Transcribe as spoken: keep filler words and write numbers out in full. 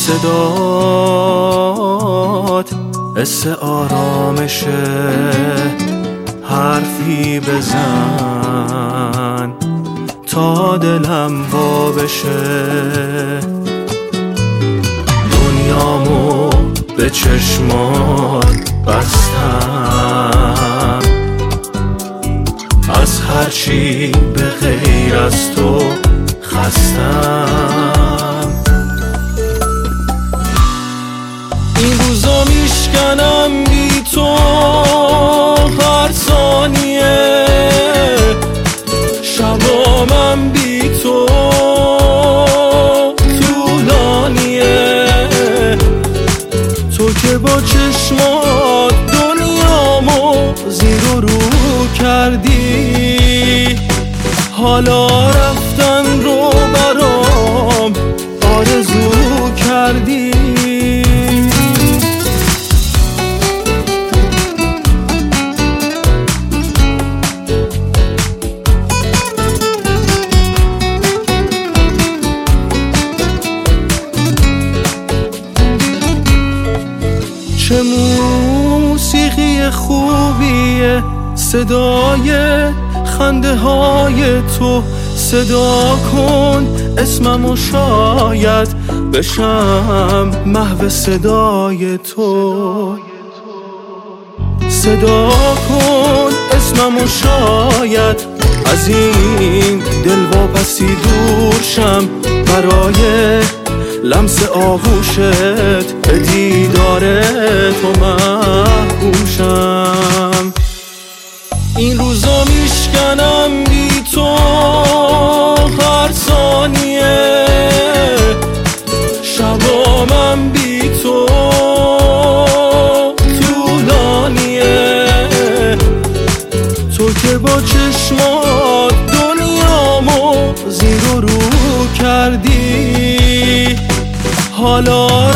صدات حس آرامشه، حرفی بزن تا دلم وا بشه. دنیامو به چشمات بستم، از هرچی به غیر از تو خستم. این روزا میشکنم بی تو هر ثانیه، شبامم بی تو طولانیه. تو که با چشمات دنیامو زیر و رو کردی، حالا رفتن رو برام آرزو کردی. چه موسیقی خوبیه صدای خنده های تو. صدا کن اسممو شاید بشم محو صدای تو. صدا کن اسممو شاید از این دلواپسی دور شم، برای لمس آغوشت به دیدار تو محکوم شم. این روزا میشکنم بی تو هر ثانیه، شبامم بی تو طولانیه. تو که با چشمات دنیامو زیر و رو کردی، حالا